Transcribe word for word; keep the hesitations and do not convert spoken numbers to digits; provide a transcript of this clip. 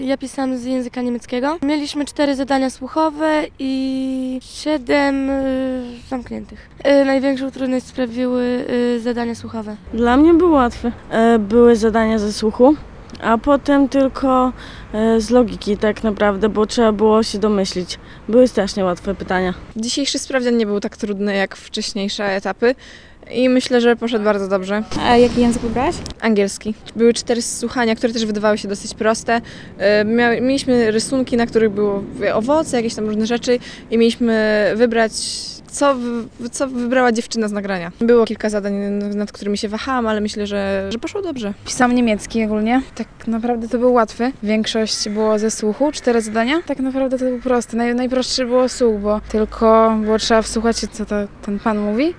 Ja pisałam z języka niemieckiego. Mieliśmy cztery zadania słuchowe i siedem y, zamkniętych. Y, największą trudność sprawiły y, zadania słuchowe. Dla mnie było łatwe. E, Były zadania ze słuchu, a potem tylko e, z logiki tak naprawdę, bo trzeba było się domyślić. Były strasznie łatwe pytania. Dzisiejszy sprawdzian nie był tak trudny jak wcześniejsze etapy i myślę, że poszedł bardzo dobrze. A jaki język wybrałaś? Angielski. Były cztery słuchania, które też wydawały się dosyć proste. E, Mia- mieliśmy rysunki, na których było owoce, jakieś tam różne rzeczy i mieliśmy wybrać, co, w- co wybrała dziewczyna z nagrania. Było kilka zadań, nad którymi się wahałam, ale myślę, że, że poszło dobrze. Pisałam niemiecki ogólnie. Tak naprawdę to był łatwy. Większość było ze słuchu, cztery zadania. Tak naprawdę to był prosty. Naj, najprostszy było słuch, bo tylko było trzeba wsłuchać się, co to, ten pan mówi